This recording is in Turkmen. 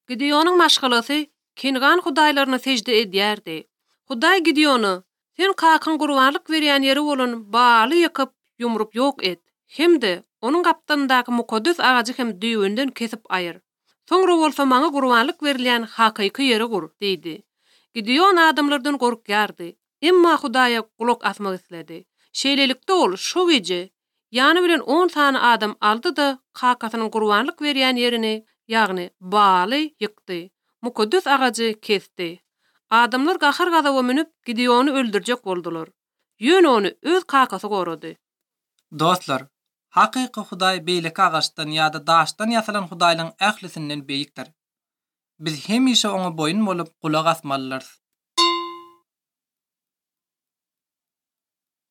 Gideonun maşgalasy Kingan hudaýlaryna sejde edýärdi. Hudaý Gideony, sen kakyn gurbanlyk berýän ýeri bolan baly ýakyp ýumrup ýok et. Hemde onuň gapdandaky mukaddes agajy hem düýbünden kesip aýyr. Soňra bolsa maňa gurbanlyk berilýän hakyky ýeri gur, diýdi. Gideon adamlardan gorkýardy. Emma Hudaýa gulak asmak isledi. Şeýlelikde ol şo gece ýany bilen 10 sany adam aldy da kakasynyň gurbanlyk berýän ýerini, ýagny baly ýykdy. Mukaddes agajy kesdi. Adamlar gahar gazaba minip Gideony öldürjek boldular. Ýöne onu öz kakasy gorady. Dostlar, hakyky Hudaý beýleki agaçdan ýa-da daşdan ýasalan Hudaýlyň ählisinden beýikdir. Biz hemişe oňa boyun bolup gulak asmalylar.